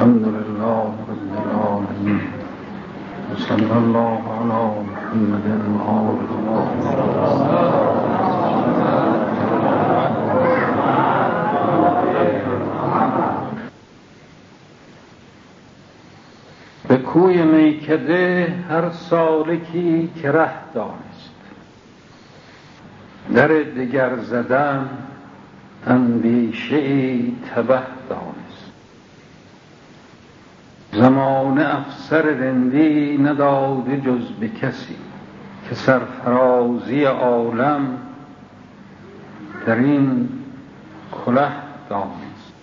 الحمد لله رب العالمين وصلى الله على محمد وآله به کوی میکده هر سالکی که ره دانست، در دگر زدن اندیشه‌ای تبه دانست. زمانه افسر رندی نداده جز به کسی، که سرفرازی عالم در این کله دانست.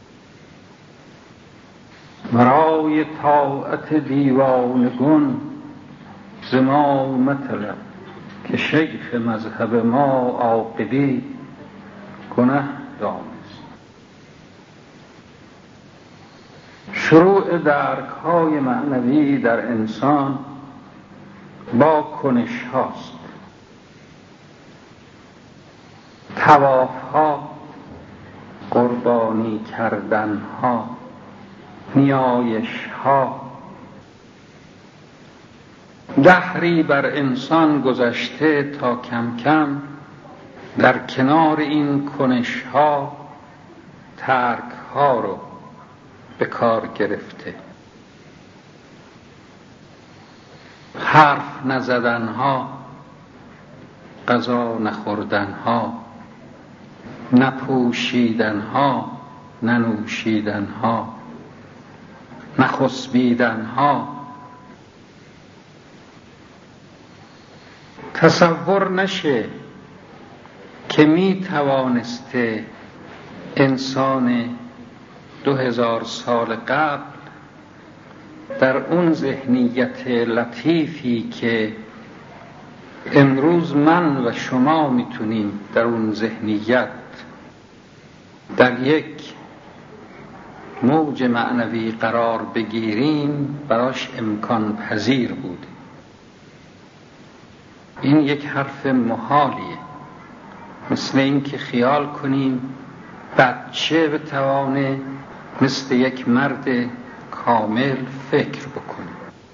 برای طاعت دیوانگون ز ما مطلب، که شیخ مذهب ما عاقبی گنه دانست. شروع درک‌های معنوی در انسان با کنش هاست. طواف ها، قربانی کردن ها، نیایش ها. دهری بر انسان گذشته تا کم کم در کنار این کنش ها ترک ها رو به کار گرفته. حرف نزدن ها، غذا نخوردن ها، نپوشیدن ها، ننوشیدن ها، نخسبیدن ها. تصور نشه که می توانسته انسان 2000 سال قبل در اون ذهنیت لطیفی که امروز من و شما میتونیم در اون ذهنیت در یک موج معنوی قرار بگیریم، براش امکان پذیر بود. این یک حرف محالیه. مثل این که خیال کنیم بچه بتوانه مثل یک مرد کامل فکر بکنه.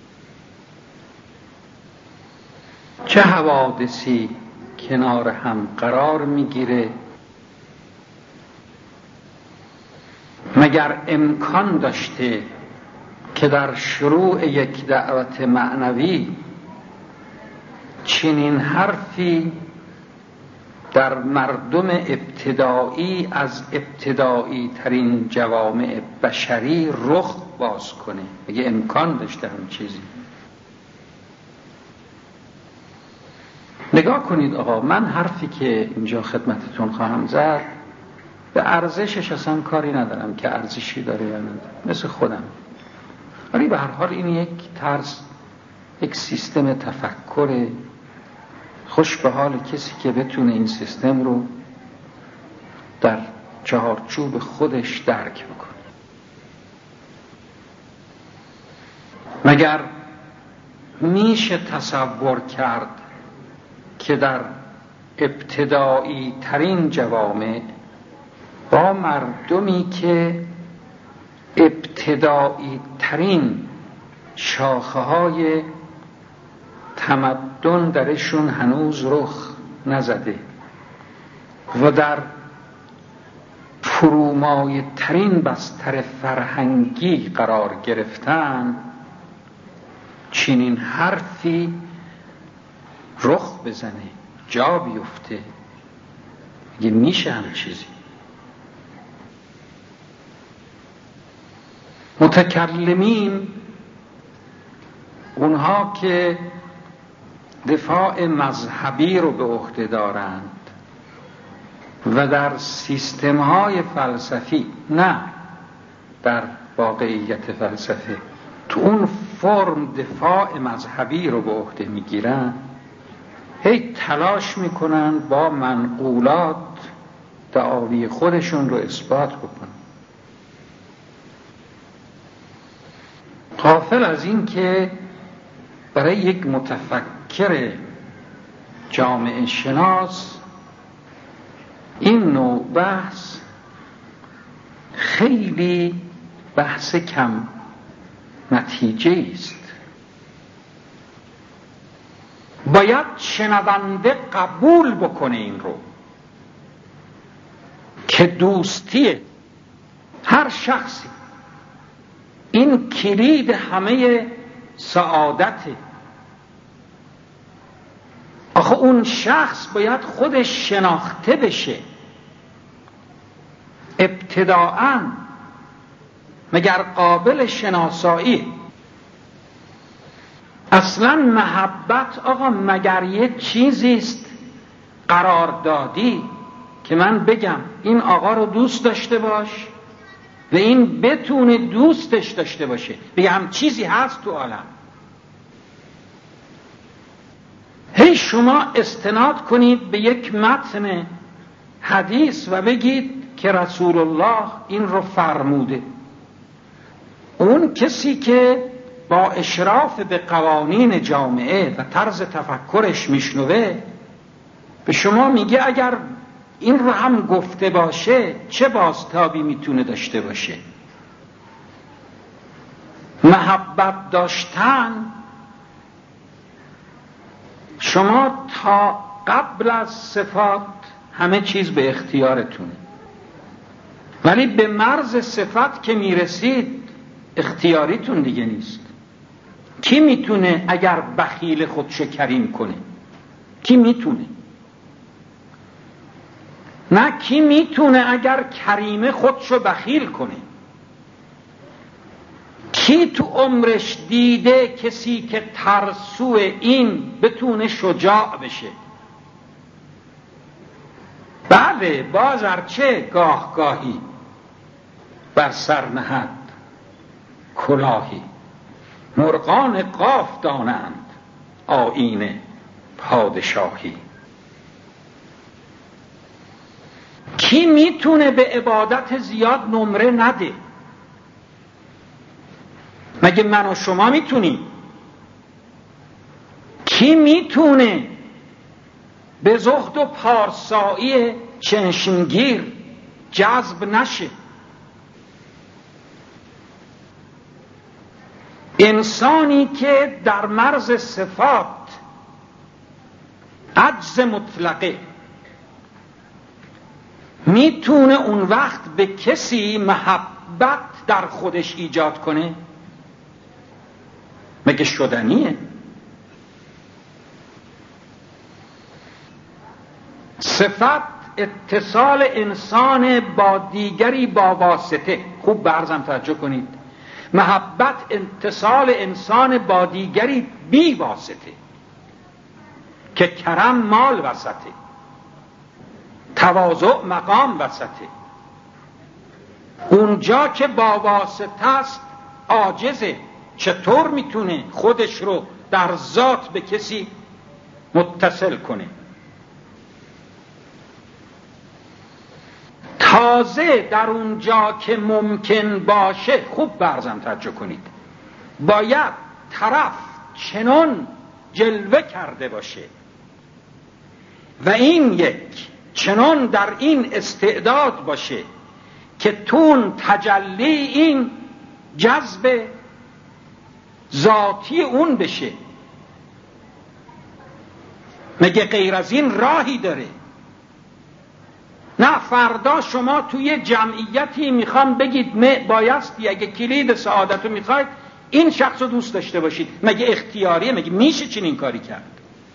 چه حوادثی کنار هم قرار میگیره مگر امکان داشته که در شروع یک دعوت معنوی چنین حرفی در مردم ابتدایی از ابتدایی ترین جوامع بشری رخ باز کنه؟ مگه امکان داشته هم چیزی؟ نگاه کنید آقا، من حرفی که اینجا خدمتتون خواهم زد به ارزشش اصلا کاری ندارم که ارزشی داره یا نداره، مثل خودم. ولی به هر حال این یک طرز، یک سیستم تفکر خوش به حال کسی که بتونه این سیستم رو در چهارچوب خودش درک بکنه. مگر میشه تصور کرد که در ابتدایی ترین جوامع با مردمی که ابتدایی ترین شاخه های تمدن درشون هنوز رخ نزده و در فرومایه ترین بستر فرهنگی قرار گرفتن، چنین حرفی رخ بزنه، جا بیفته؟ میگه میشه هم چیزی؟ متکلمین، اونها که دفاع مذهبی رو به عهده دارند و در سیستم‌های فلسفی، نه در واقعیت فلسفه، تو اون فرم دفاع مذهبی رو به عهده میگیرن، هی تلاش میکنن با منقولات دعاوی خودشون رو اثبات بکنن، غافل از این که برای یک متفکر جامعه شناس این نوع بحث خیلی بحث کم نتیجه است. باید شنونده قبول بکنه این رو که دوستی هر شخصی این کلید همه سعادته. آخه اون شخص باید خودش شناخته بشه ابتداءً، مگر قابل شناسایی؟ اصلا محبت آقا مگر یه چیزی است قراردادی که من بگم این آقا رو دوست داشته باش و این بتونه دوستش داشته باشه؟ بگم چیزی هست تو عالم؟ هی شما استناد کنید به یک متن حدیث و بگید که رسول الله این رو فرموده. اون کسی که با اشراف به قوانین جامعه و طرز تفکرش میشنوه به شما میگه اگر این رو هم گفته باشه چه بازتابی میتونه داشته باشه؟ محبت داشتن شما تا قبل از صفات همه چیز به اختیارتونه، ولی به مرز صفت که میرسید اختیاریتون دیگه نیست. کی میتونه اگر بخیل خودشو کریم کنه؟ کی میتونه؟ نه کی میتونه اگر کریمه خودشو بخیل کنه؟ کی تو عمرش دیده کسی که ترسو این بتونه شجاع بشه؟ بله، باز ارچه گاه گاهی بر سر نهد کلاهی، مرغان قاف دانند آیین پادشاهی. کی میتونه به عبادت زیاد نمره نده؟ مگه من و شما میتونیم؟ کی میتونه به زهد و پارسایی چشمگیر جذب نشه؟ انسانی که در مرز صفات عجز مطلقه میتونه اون وقت به کسی محبت در خودش ایجاد کنه؟ مگه شدنیه؟ صفت اتصال انسان با دیگری با واسطه. خوب برزم توجه کنید، محبت اتصال انسان با دیگری بی واسطه، که کرم مال وسطه، تواضع مقام وسطه. اونجا که با واسطه است عاجزه، چطور میتونه خودش رو در ذات به کسی متصل کنه؟ تازه در اونجا که ممکن باشه، خوب برزم توجه کنید، باید طرف چنان جلوه کرده باشه و این یک چنان در این استعداد باشه که تون تجلی این جذب ذاتی اون بشه. مگه غیر از این راهی داره؟ نه، فردا شما توی جمعیتی میخوام بگید بایستی اگه کلید سعادت رو میخواید این شخص رو دوست داشته باشید، مگه اختیاریه؟ مگه میشه چنین کاری کرد؟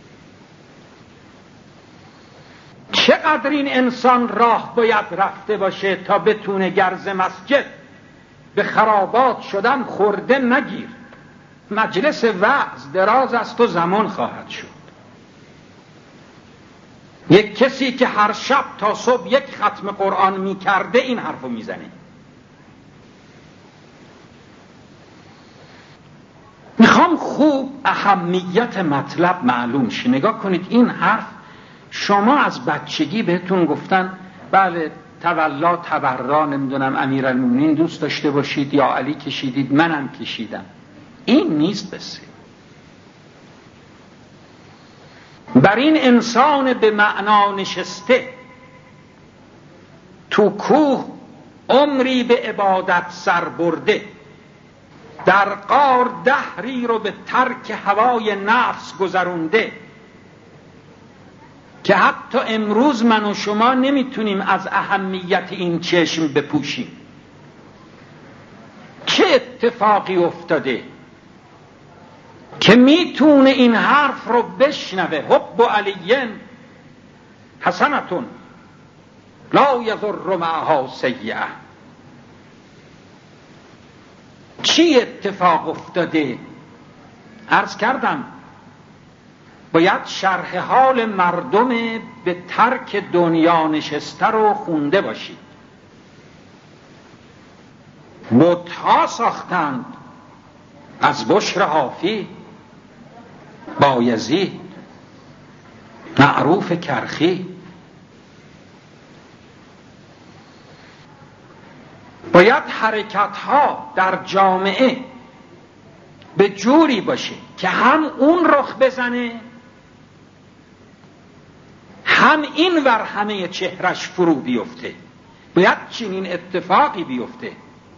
چقدر این انسان راه باید رفته باشه تا بتونه گرز مسجد به خرابات شدن خورده نگیر؟ مجلس وعظ دراز است و زمان خواهد شد. یک کسی که هر شب تا صبح یک ختم قرآن میکرده این حرفو میزنه. میخوام خوب اهمیت مطلب معلوم شه. نگاه کنید، این حرف شما از بچگی بهتون گفتن بله تولا تبرا نمیدونم امیرالمومنین دوست داشته باشید یا علی کشیدید، منم کشیدم. این نیست بسه. بر این انسان به معنا نشسته تو کوه عمری به عبادت سر برده، در غار دهری رو به ترک هوای نفس گذرونده که حتی امروز من و شما نمیتونیم از اهمیت این چشم بپوشیم. چه اتفاقی افتاده که میتونه این حرف رو بشنوه؟ حب علیین حسنتون لا یضر معها سیئه. چی اتفاق افتاده؟ عرض کردم باید شرح حال مردم به ترک دنیا نشسته رو خونده باشید. بت‌ها ساختند از بشر حافی، بایزید، معروف کرخی. باید حرکت‌ها در جامعه به جوری باشه که هم اون رخ بزنه، هم این ور همه چهرش فرو بیفته. باید چنین اتفاقی بیفته.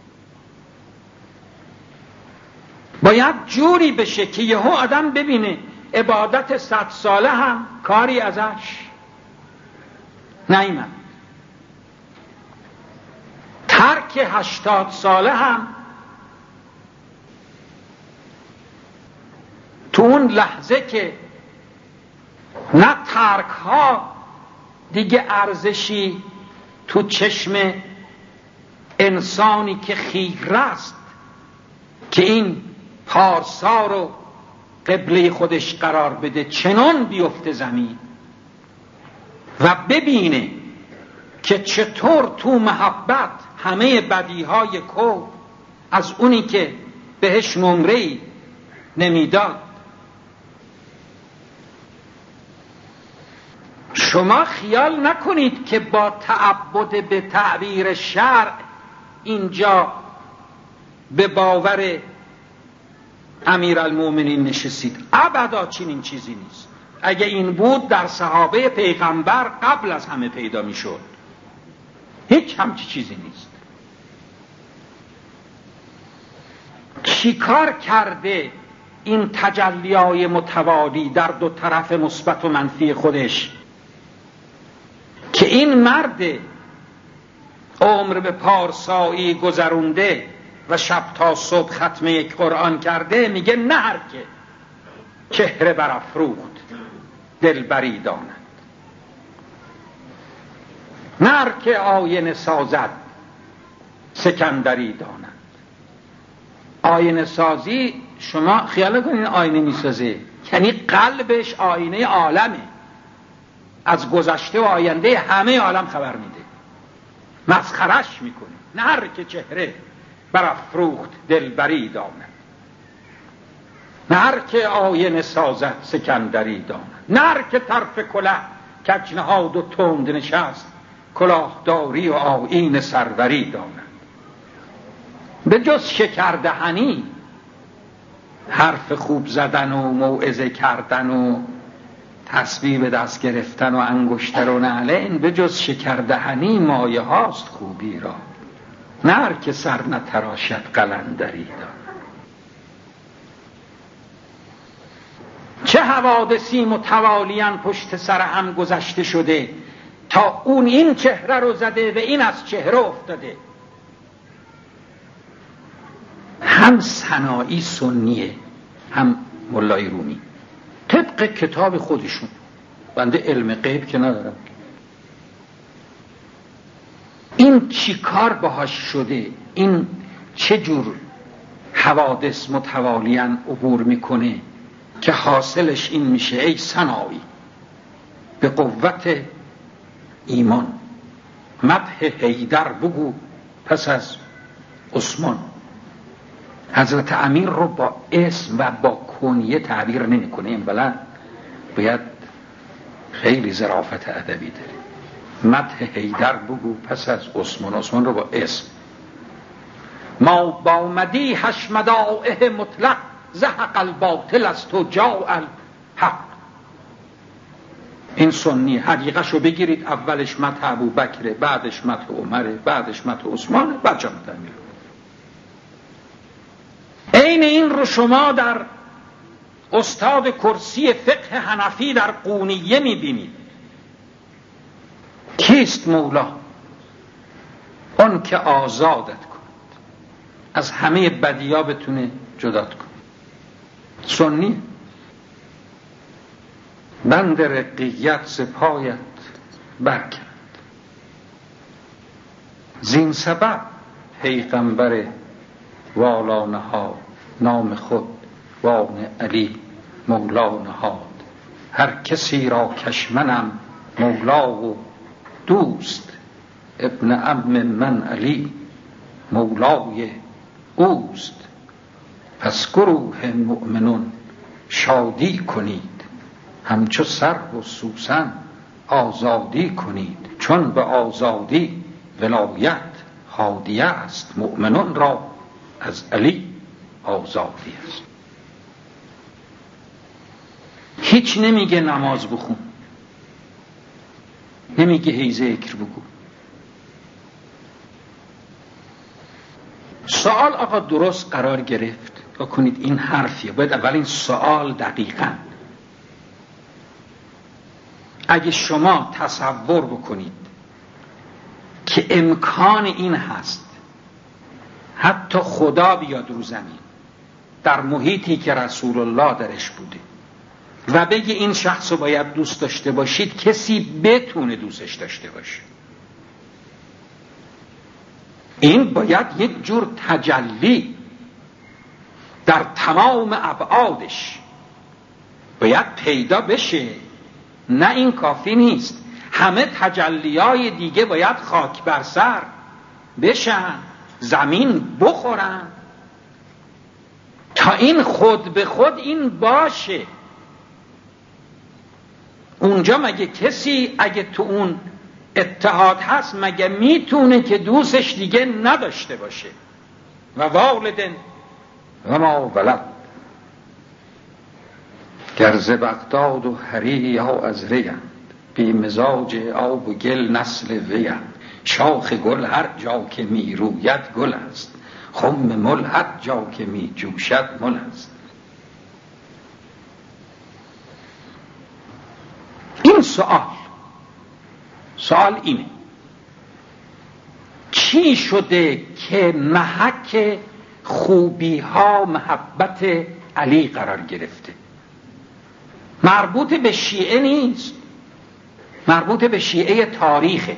باید جوری بشه که یهو آدم ببینه عبادت 100 ساله هم کاری ازش نیامد، ترک 80 ساله هم تو اون لحظه که نه ترک ها دیگه ارزشی تو چشم انسانی که خیره است که این پارسا رو قبله خودش قرار بده، چنان بیفته زمین و ببینه که چطور تو محبت همه بدیهای کفر از اونی که بهش نمره‌ای نمیداد. شما خیال نکنید که با تعبد به تعبیر شرع اینجا به باور امیرالمومنین نشستید. ابدا چنین چیزی نیست. اگه این بود در صحابه پیغمبر قبل از همه پیدا میشد. هیچ همچی چیزی نیست. چی کار کرده این تجلیای متوالی در دو طرف مثبت و منفی خودش که این مرد عمر به پارسایی گذرونده و شب تا صبح ختم یک قرآن کرده میگه نه هر که چهره برافروخت دلبری داند، نه هر که آینه سازد سکندری داند. آینه سازی شما خیال کنین آینه میسازه یعنی قلبش آینه عالمه، از گذشته و آینده همه عالم خبر میده، مسخرش میکنه. نه هر که چهره برافروخت دلبری داند، نه هر که آینه سازد سکندری داند، نه هر که طرف کله کج نهاد و تند نشست کلاهداری و آیین سروری داند. به جز شکردهنی حرف خوب زدن و موعظه کردن و تسبیح به دست گرفتن و انگشتر و نعلین، به جز شکردهنی مایه هاست خوبی را، نه هر که سر نتراشد قلندری داند. چه حوادثی متوالیاً پشت سر هم گذشته شده تا اون این چهره رو زده و این از چهره افتاده. هم سنایی سنیه هم ملای رومی طبق کتاب خودشون. بنده علم غیب که ندارم. این چی کار باهاش شده؟ این چه جور حوادث متوالیاً عبور میکنه که حاصلش این میشه ای سنایی به قوت ایمان مدح حیدر بگو پس از عثمان. حضرت امیر رو با اسم و با کنیه تعبیر نمی کنه. این باید خیلی ظرافت ادبی داره. مدح حیدر بگو پس از عثمان. عثمان رو با اسم. ما با مدیحش مدائح مطلق زهق الباطل است و جاء الحق. این سنی حقیقتشو بگیرید، اولش مدح ابوبکر، بعدش مدح عمر، بعدش مدح عثمان، بعد جا مدح امیر. عین این رو شما در استاد کرسی فقه حنفی در قونیه میبینید. کیست مولا؟ اون که آزادت کند، از همه بدی‌ها بتونه جدات کند. سنی بند رقیت ز پایت برکند، زین سبب پیغمبر والا نهاد، نام خود وان علی مولا نهاد. هر کسی را کشمنم مولا و دوست، ابن عم من علی مولای اوست. پس گروه مؤمنون شادی کنید، همچو سرو و سوسن آزادی کنید. چون به آزادی ولایت هادیه است، مؤمنون را از علی آزادی است. هیچ نمیگه نماز بخون، نمیگه هی ذکر بگو. سوال آقا درست قرار گرفت کنید این حرفیه. باید اول این سوال دقیقاً اگه شما تصور بکنید که امکان این هست حتی خدا بیاد رو زمین در محیطی که رسول الله درش بوده و بگه این شخص رو باید دوست داشته باشید، کسی بتونه دوستش داشته باشه. این باید یک جور تجلی در تمام ابعادش باید پیدا بشه. نه این کافی نیست، همه تجلیای دیگه باید خاک بر سر بشن، زمین بخورن تا این خود به خود این باشه. اونجا مگه کسی اگه تو اون اتحاد هست مگه میتونه که دوستش دیگه نداشته باشه؟ و والدن و ما ولد، گرز بغداد و هری یا از ریند، بی مزاج آب و گل نسل ویند. شاخ گل هر جا که می روید گل است، خم مل هر جا که می جوشد مل است. این سوال اینه چی شده که محک خوبی ها محبت علی قرار گرفته؟ مربوط به شیعه نیست، مربوط به شیعه تاریخه.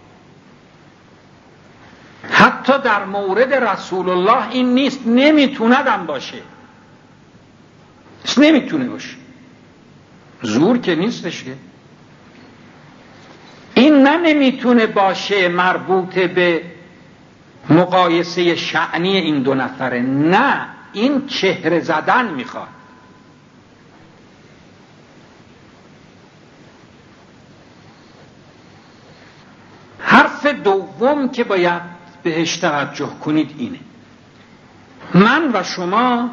حتی در مورد رسول الله این نیست، نمیتوندم باشه، نمیتونه باشه، زور که نیستش که. این نمیتونه باشه مربوط به مقایسه شأنی این دو نفره، نه، این چهره زدن میخواد. حرف دوم که باید بهش توجه کنید اینه: من و شما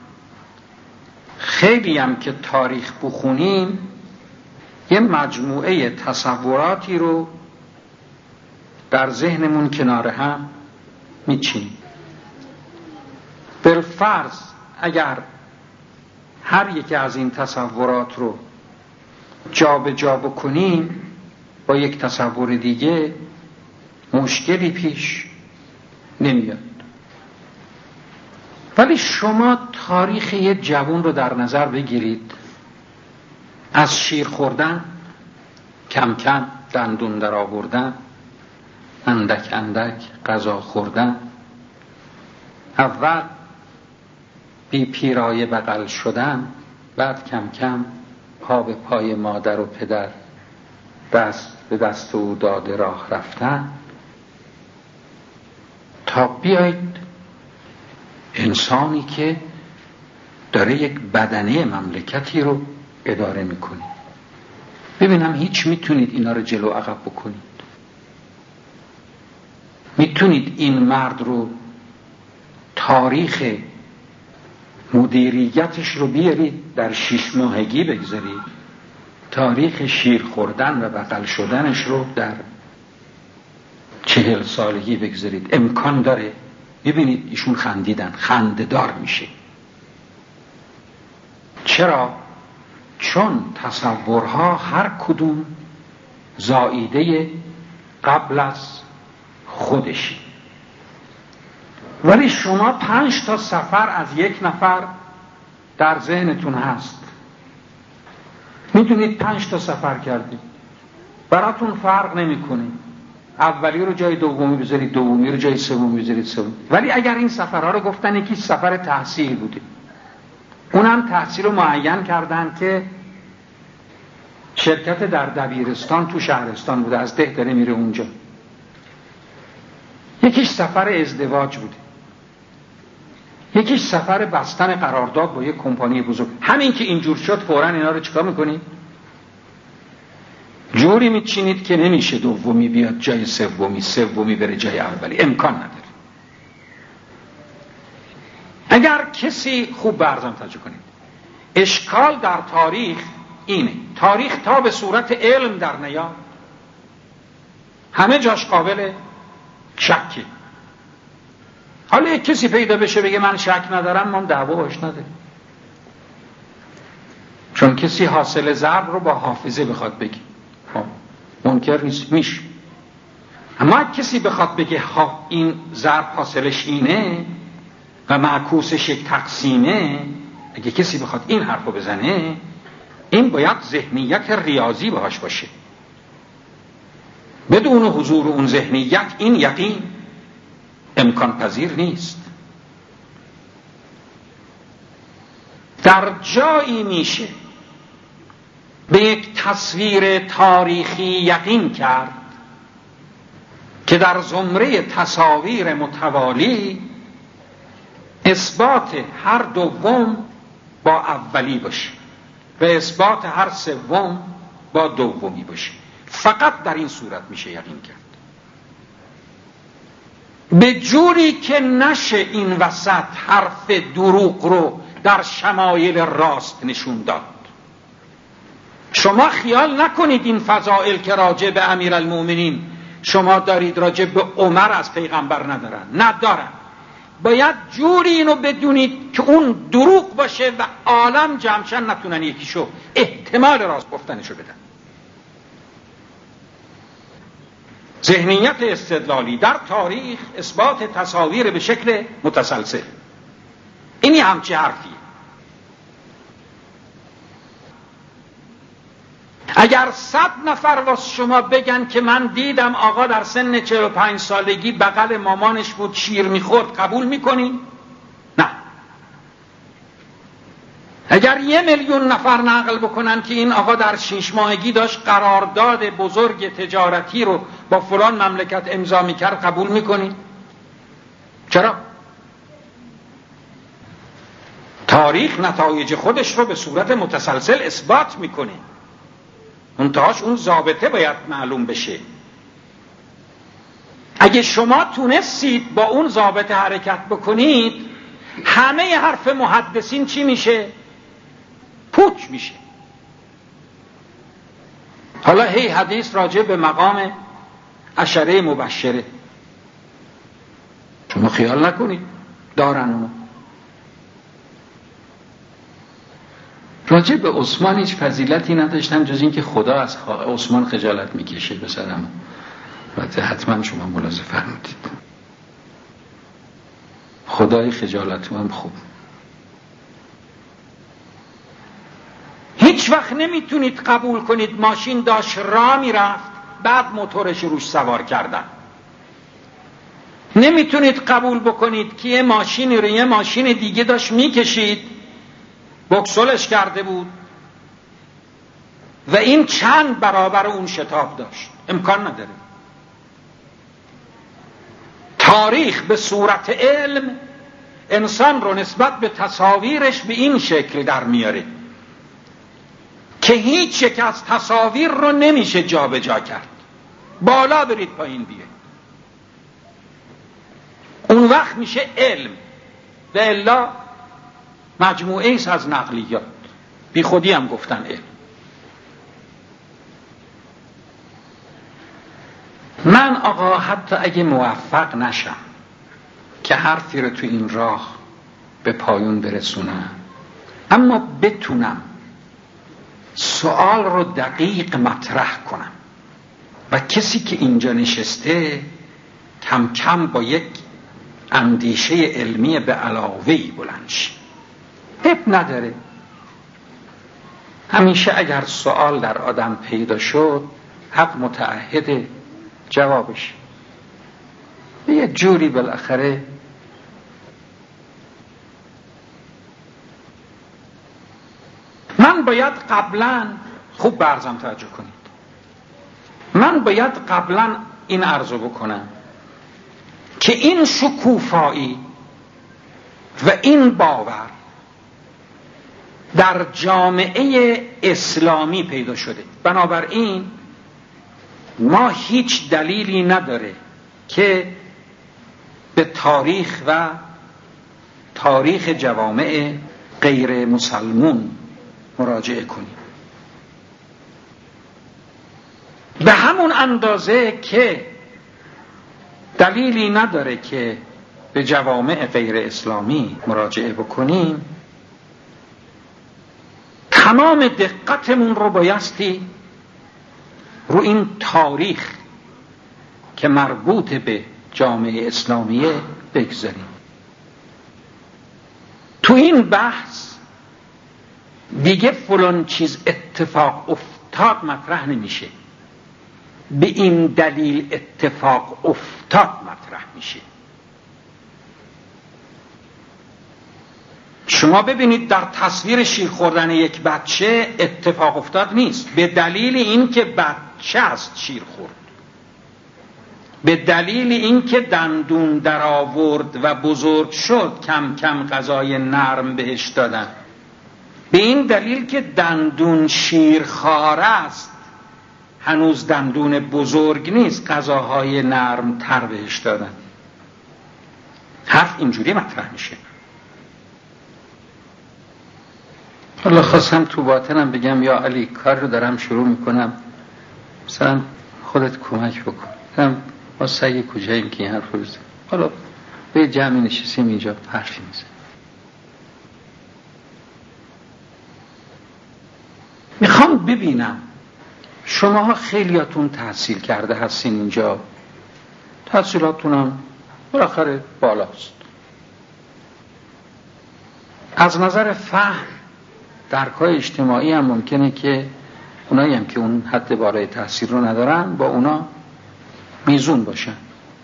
خیلی هم که تاریخ بخونیم یه مجموعه تصوراتی رو در ذهنمون کنار هم میچینیم. بالفرض اگر هر یکی از این تصورات رو جا به جا بکنیم با یک تصور دیگه مشکلی پیش نمیاد. ولی شما تاریخ یه جوان رو در نظر بگیرید، از شیر خوردن، کم کم دندون در آوردن، اندک اندک غذا خوردن، اول بی پیرایه بغل شدن، بعد کم کم پا به پای مادر و پدر، دست به دست او داده راه رفتن، تا بیایید انسانی که داره یک بدنه مملکتی رو اداره میکنه. ببینم هیچ میتونید اینا رو جلو عقب بکنید؟ میتونید این مرد رو تاریخ مدیریتش رو بیارید در 6 ماهگی بگذارید، تاریخ شیر خوردن و بغل شدنش رو در 40 سالگی بگذارید؟ امکان داره؟ ببینید ایشون خندیدن، خنده‌دار میشه. چرا؟ چون تصورها هر کدوم زائیده قبل از خودشی. ولی شما 5 تا سفر از یک نفر در ذهنتون هست، میدونید 5 تا سفر کردید، براتون فرق نمیکنه اولی رو جای دومی بذارید، دومی رو جای سومی بذارید، سومی. ولی اگر این سفرها رو گفتن یکی سفر تحصیل بوده، اونم تحصیل رو معین کردن که شرکت در دبیرستان تو شهرستان بوده، از ده داره میره اونجا. یکیش سفر ازدواج بوده، یکیش سفر بستن قرارداد با یک کمپانی بزرگ. همین که اینجور شد فوراً اینا رو چیکار میکنید؟ جوری میچینید که نمیشه دومی بیاد جای سومی، سومی بره جای اولی، امکان نداره. اگر کسی خوب برزم توجه کنید، اشکال در تاریخ اینه، تاریخ تا به صورت علم در نیاد همه جاش قابل شکه. حالا یک کسی پیدا بشه بگه من شک ندارم، ما دعوا باش نداریم، چون کسی حاصل ضرب رو با حافظه بخواد بگه منکر نیست، میشه. اما کسی بخواد بگه این ضرب حاصلش اینه و معکوسش یک تقسیمه، اگه کسی بخواد این حرفو بزنه، این باید ذهنیت ریاضی باهاش باشه. بدون حضور اون ذهنیت این یقین امکان پذیر نیست. در جایی میشه به یک تصویر تاریخی یقین کرد که در زمره تصاویر متوالی اثبات هر دوم با اولی باشه و اثبات هر سوم با دومی باشه. فقط در این صورت میشه یقین کرد، به جوری که نشه این وسط حرف دروغ رو در شمایل راست نشون داد. شما خیال نکنید این فضائل که راجع به امیرالمومنین شما دارید راجع به عمر از پیغمبر ندارن. باید جوری اینو بدونید که اون دروغ باشه و عالم جمعشن نتونن یکیشو احتمال راست گفتنشو بدن. ذهنیت استدلالی در تاریخ اثبات تصاویر به شکل متسلسل، اینی همچه حرفیه. اگر 100 نفر واسه شما بگن که من دیدم آقا در سن 45 سالگی بغل مامانش بود شیر میخورد، قبول میکنین؟ نه. اگر 1,000,000 نفر نقل بکنن که این آقا در 6 ماهگی داشت قرارداد بزرگ تجارتی رو با فلان مملکت امضا میکرد، قبول میکنین؟ چرا؟ تاریخ نتایج خودش رو به صورت متسلسل اثبات میکنه، منتهاش اون ضابطه باید معلوم بشه. اگه شما تونستید با اون ضابطه حرکت بکنید، همه حرف محدثین چی میشه؟ پوچ میشه. حالا هی حدیث راجع به مقام عشره مبشره، شما خیال نکنید دارن اونو. راجع به عثمان هیچ فضیلتی نداشتن جز این که خدا از عثمان خجالت میکشه بسرم. البته حتما شما ملاحظه فرمودید خدای خجالت هم خوب. هیچ وقت نمیتونید قبول کنید ماشین داشت راه میرفت بعد موتورش روش سوار کردن. نمیتونید قبول بکنید که یه ماشینی رو یه ماشین دیگه داشت میکشید، بکسلش کرده بود و این چند برابر اون شتاب داشت. امکان نداره. تاریخ به صورت علم انسان رو نسبت به تصاویرش به این شکل در میاره که هیچ یک از تصاویر رو نمیشه جا به جا کرد. بالا برید پایین بیاید، اون وقت میشه علم. و الا مجموعه ایست از نقلیات، بی خودی هم گفتن علم. من آقا حتی اگه موفق نشم که حرفی رو تو این راه به پایون برسونم، اما بتونم سوال رو دقیق مطرح کنم و کسی که اینجا نشسته کم کم با یک اندیشه علمی به علاوه‌ای بلند شه. حق نداره. همیشه اگر سوال در آدم پیدا شد حق متعهد جوابش به یه جوری بالاخره من باید قبلا خوب برزم توجه کنید، من باید قبلا این عرضو بکنم که این شکوفایی و این باور در جامعه اسلامی پیدا شده. بنابراین ما هیچ دلیلی نداره که به تاریخ و تاریخ جوامع غیر مسلمون مراجعه کنیم. به همون اندازه که دلیلی نداره که به جوامع غیر اسلامی مراجعه بکنیم، تمام دقتمون رو بایستی رو این تاریخ که مربوط به جامعه اسلامیه بگذاریم. تو این بحث دیگه فلان چیز اتفاق افتاد مطرح نمیشه، به این دلیل اتفاق افتاد مطرح میشه. شما ببینید در تصویر شیر خوردن یک بچه اتفاق افتاد نیست، به دلیل اینکه بچه است شیر خورد، به دلیل اینکه دندون در آورد و بزرگ شد کم کم غذای نرم بهش دادن، به این دلیل که دندون شیرخوار است هنوز دندون بزرگ نیست غذاهای نرم تر بهش دادن. حرف اینجوری مطرح میشه. حالا خواستم تو باطنم بگم یا علی کار رو دارم شروع میکنم، مثلا خودت کمک بکن. دارم با سعی کجاییم که این حرف رو بزنیم. حالا به جمعی نشستیم اینجا حرفی میزنیم. میخوام ببینم شماها خیلیاتون تحصیل کرده هستین اینجا، تحصیلاتون هم بالاخره بالاست. از نظر فهم درکای اجتماعی هم ممکنه که اونایی هم که اون حد بالای تحصیل رو ندارن با اونا میزون باشن.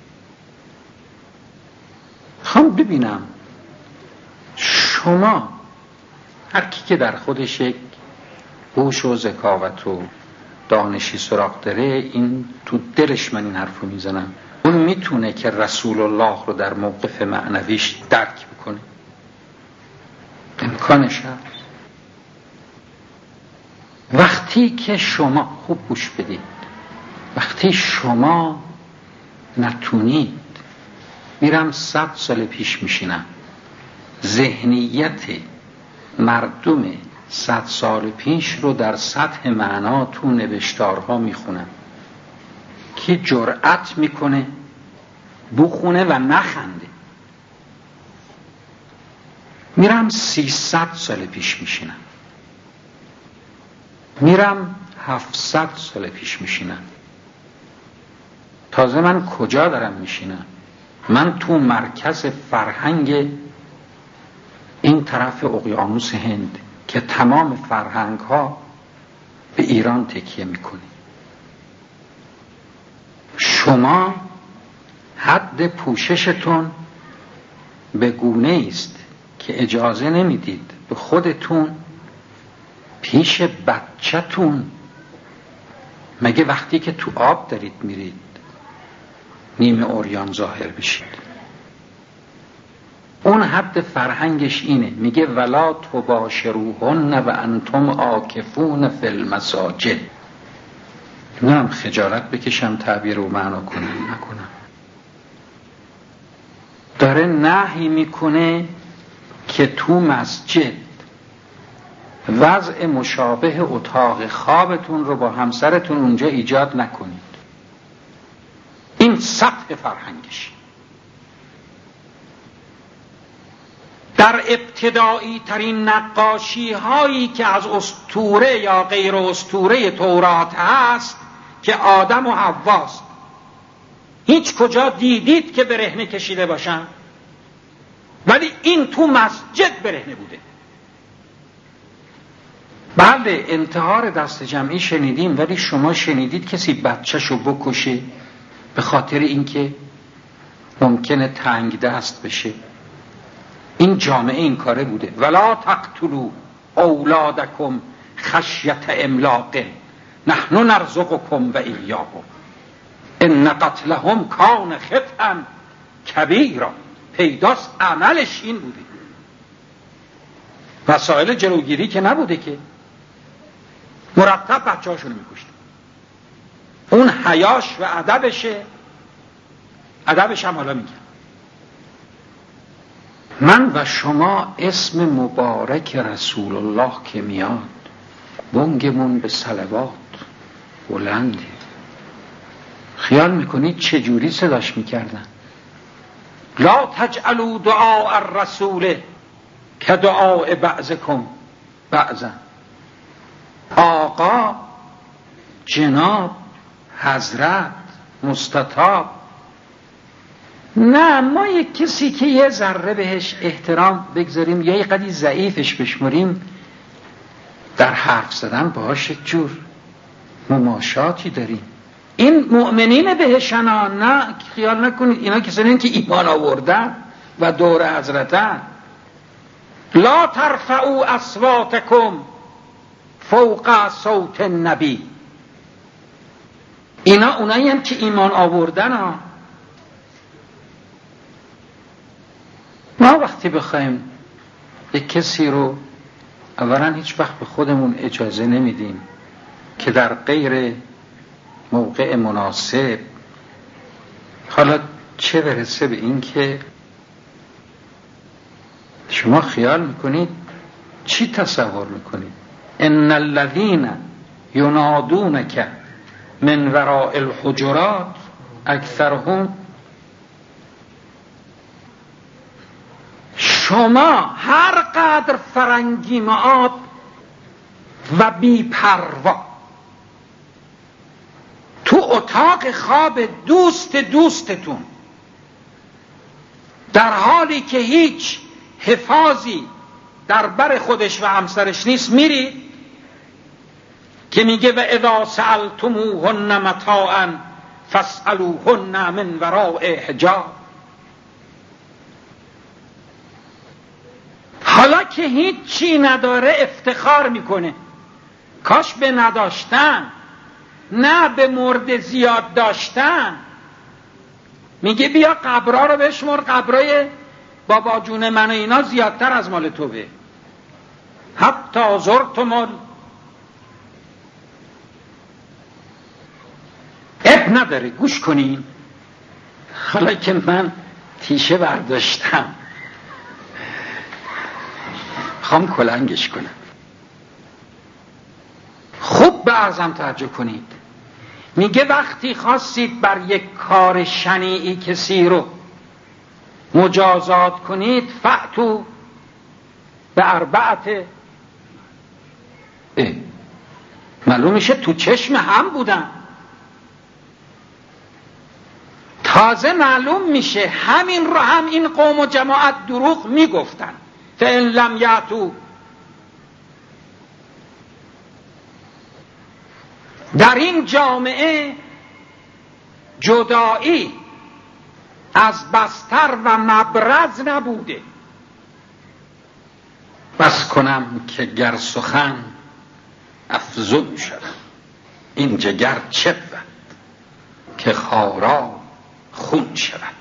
میخوام ببینم شما هر کی که در خودش یک هوش و ذکاوت و دانشی سراغ داره، این تو دلش من این حرف رو میزنم، اون میتونه که رسول الله رو در موقف معنویش درک بکنه. امکانش هست. وقتی که شما خوب گوش بدید، وقتی شما نتونید، میرم 100 سال پیش میشینم ذهنیت مردم 100 سال پیش رو در سطح معنا تو نوشتارها میخونم که جرأت میکنه بخونه و نخنده. میرم 300 سال پیش میشینم، میرم 700 سال پیش میشینم. تازه من کجا دارم میشینم؟ من تو مرکز فرهنگ این طرف اقیانوس هند که تمام فرهنگ ها به ایران تکیه میکنه. شما حد پوششتون به گونه است که اجازه نمیدید به خودتون پیش بچه‌تون، مگه وقتی که تو آب دارید میرید نیمه عریان ظاهر بشید؟ اون حد فرهنگش اینه، میگه ولا تباشروهن و انتم عاکفون فی المساجد. نمیدونم خجالت بکشم تعبیر و معنا کنم نکنم. داره نهی میکنه که تو مسجد وضع مشابه اتاق خوابتون رو با همسرتون اونجا ایجاد نکنید. این سطح فرهنگش. در ابتدایی ترین نقاشی هایی که از اسطوره یا غیر اسطوره تورات هست که آدم و حواست. هیچ کجا دیدید که برهنه کشیده باشن؟ ولی این تو مسجد برهنه بوده. بله انتحار دست جمعی شنیدیم، ولی شما شنیدید کسی بچه‌شو بکشه به خاطر اینکه ممکنه تنگ دست بشه؟ این جامعه این کاره بوده. ولا تقتلوا اولادکم خشیة املاق نحن نرزقکم و ایاهم ان قتلهم کان خطئا کبیرا. پیداست عملش این بوده. وسایل جلوگیری که نبوده که، مرتب بچه هاشونو میکشت. اون حیاش و ادبش هم حالا میگم. من و شما اسم مبارک رسول الله که میاد بنگمون به صلوات بلنده. خیال میکنید چجوری صداش میکردن؟ لا تجعلوا دعاء الرسول کدعاء بعضکم بعضا. آقا، جناب، حضرت، مستطاب. نه، ما یک کسی که یه ذره بهش احترام بگذاریم یا یه قدری ضعیفش بشمریم، در حرف زدن باهاش یک جور مماشاتی داریم. این مؤمنین بهشنا. نه خیال نکنید اینا کسانی که ایمان آوردن و دور حضرتن. لا ترفعوا اصواتکم فوق صوت النبی. اینا اونایی هم که ایمان آوردن ها. ما وقتی بخوایم یک کسی رو، اولا هیچ وقت به خودمون اجازه نمیدیم که در غیر موقع مناسب، حالا چه برسه به این که شما خیال میکنید، چی تصور میکنید؟ ان الذین ینادونک من وراء الحجرات اکثرهم. شما هر قدر فرنگی معاب و بی پروا تو اتاق خواب دوستتون در حالی که هیچ حفاظی در بر خودش و همسرش نیست میرید که میگه و اذا سألتموهن متاعا فاسألوهن من وراء حجاب. حالا که هیچ چی نداره افتخار میکنه، کاش به نداشتن، نه به مرد زیاد داشتن. میگه بیا قبرها رو بشمر، قبرای بابا جون من و اینا زیادتر از مال توه. حتی زرتم اب نداره. گوش کنین. حالا که من تیشه برداشتم خوام کلنگش کنم. خوب به عرضم توجه کنید. میگه وقتی خواستید بر یک کار شنیعی کسی رو مجازات کنید، فأتو به اربعت. معلوم میشه تو چشم هم بودن. تازه معلوم میشه همین رو هم این قوم و جماعت دروغ میگفتن. فإن لم یأتوا. در این جامعه جدایی از بستر و مبرز نبوده. بس کنم که گر سخن افزون شد، این جگر چه بود که خارا خون شود.